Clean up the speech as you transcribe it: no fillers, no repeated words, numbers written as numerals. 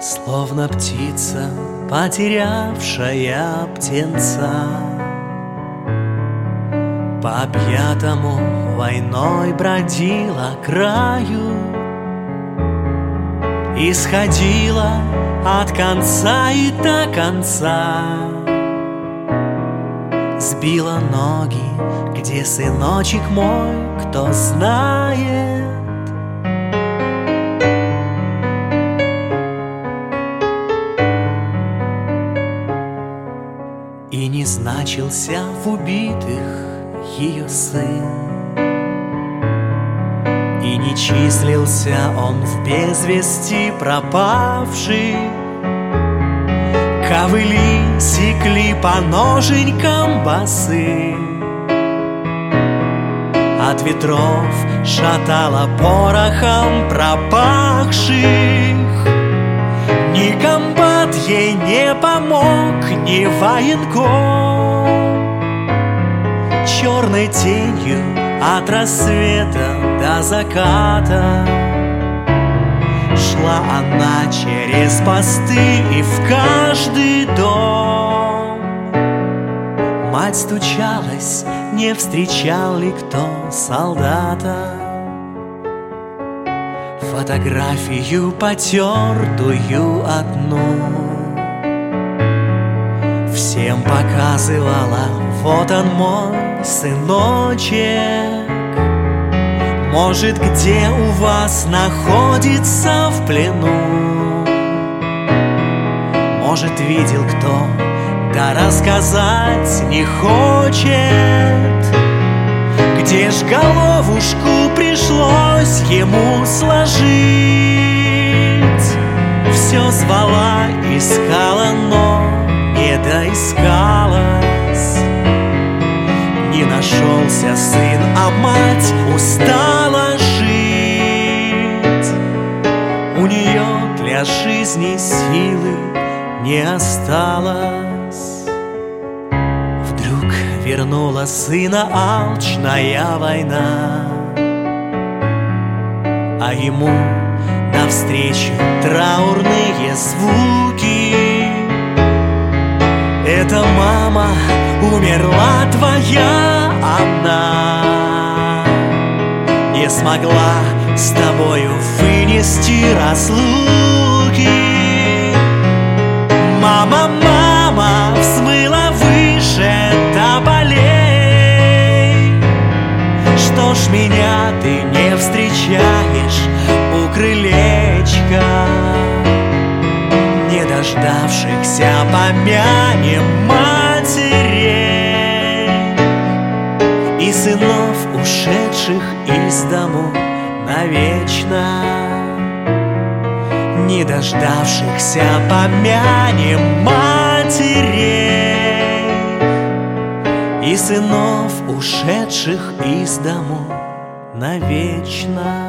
Словно птица, потерявшая птенца, по объятому войной бродила краю, исходила от конца и до конца, сбила ноги, где сыночек мой, кто знает. И не значился в убитых ее сын, и не числился он в без вести пропавший. Ковыли секли по ноженькам босы, от ветров шатало порохом пропахших. Ни комбат ей не помог, ни военком. Черной тенью от рассвета до заката шла она через посты и в каждый дом. Мать стучалась, не встречал ли кто солдата. Фотографию потертую одну всем показывала: вот он мой сыночек. Может, где у вас находится в плену, может, видел кто, да рассказать не хочет. Где ж головушку пришлось ему сложить? Все звала, искала, но не доискалась. Не нашелся сын, а мать устала жить. У нее для жизни силы не осталось. Вдруг вернула сына алчная война, а ему навстречу траурные звуки. Это мама, умерла твоя она, не смогла с тобою вынести разлуки. Мама, мама, взмыла выше до полей. Что ж меня ты не встречаешь у крылечка? Не дождавшихся помянем матерей и сынов, ушедших из дому навечно. Не дождавшихся помянем матерей и сынов, ушедших из дому навечно.